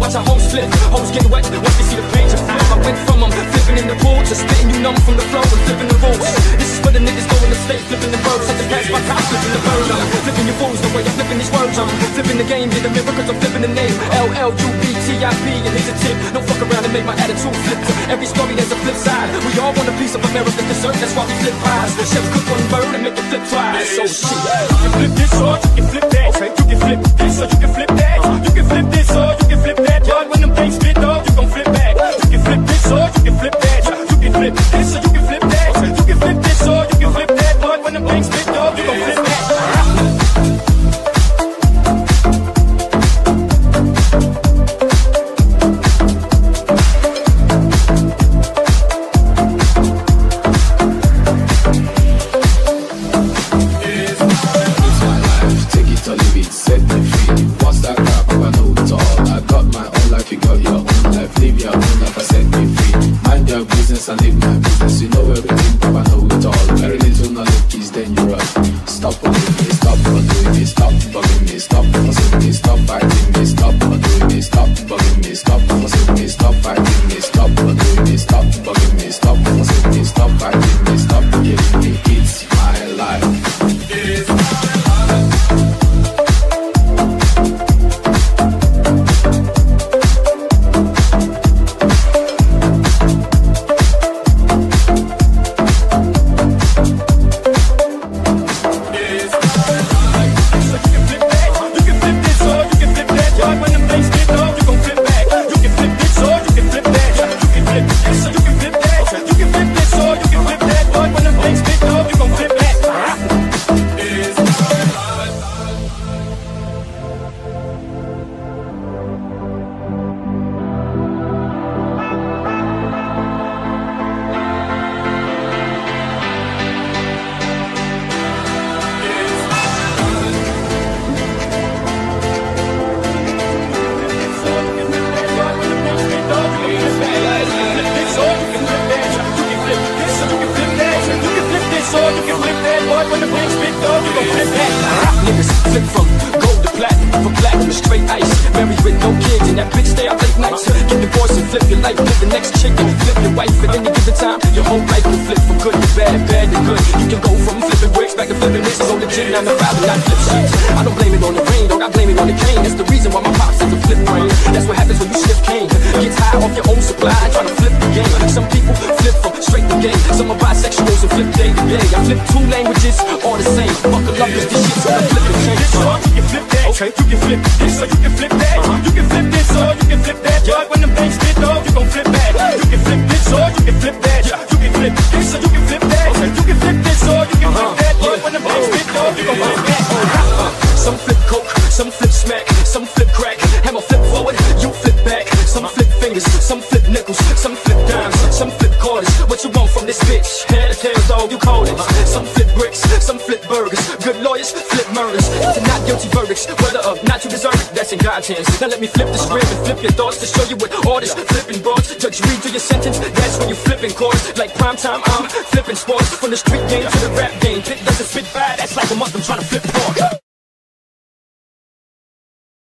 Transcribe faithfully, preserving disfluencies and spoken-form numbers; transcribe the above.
watch our hoes flip. Hoes get wet once they see the page and flip. I went from them flipping in the pool to spitting you numb from the flow and flipping the rules. This is for the niggas going to state, flipping the birds. Set the gas by cops, flipping the bird. I'm flipping your fools the way I'm flipping these words. I'm flipping the game, get the mirror cause I'm flipping the name. L L U B T I P, and here's a tip. Don't fuck around and make my attitude flip. To every story there's a flip side. We all want a piece of American dessert, that's why we flip pies. Chefs cook one bird and make it flip twice. So shit. You can flip this or you can flip that. Okay. You can flip this or you can flip that. You can flip this or you can flip that. But when them things spit off, you gon' flip back. You can flip this or you can flip that. You can flip this or you can flip that. You can flip this or you can flip that. But when them things spit off, you gon' flip back. I live my business, you know everything, Papa know it all. Very little knowledge is dangerous. Stop bugging me, stop doing me, stop bugging me, stop fussing me, stop fighting me, stop doing me, stop bugging me, stop fussing me, stop fighting me, stop doing me, stop bugging me, stop fussing me, stop fighting me, stop killing me. It's my life. It's my life. Niggas flip from gold to platinum, from platinum to straight ice. Married with no kids and that bitch stay out late nights. Get divorced and flip your life, flip the next chick and flip your wife. At any given time, your whole life will flip from good to bad, bad to good. You can go from flipping bricks back to flipping this. Go legit, nine to five and not flip shit. I don't blame it on the rain, dog, I blame it on the cane. That's the reason why my pops is a flip brain. That's what happens when you sniff cane. Gets high off your own supply, trying to flip the game. Some people flip from straight to gay. Some are bisexuals and flip day to day. I flip two languages, all the same. Buckle up cause this shit's gonna flip and change. This or you can flip that. Okay. You can flip this or you can flip that. Uh-huh. You can flip this or you can flip that. Yeah. But when them things spit off, you gon' flip back. You can flip this or you can flip that. Yeah. You can flip this or you can flip that. Okay. You can flip this or you can uh-huh. flip that. But when them things spit off, you gon' flip back. Uh, some flip coke, some flip smack, some flip crack. Hammer flip forward, you flip back. Some flip fingers, some flip nickels, some flip dimes, some flip quarters. What you want from this bitch? Head or tails, dog, you call it. Some flip bricks, some flip burgers. Good lawyers, flip murders. To not guilty verdicts, whether or not you deserve it, that's in God's hands. Now let me flip the script and flip your thoughts to show you what all this flipping brought. Judge read through your sentence, that's when you flipping chords. Like prime time, I'm flipping sports. From the street game to the rap game, Pit doesn't spit by, that's like a month I'm trying to flip pork.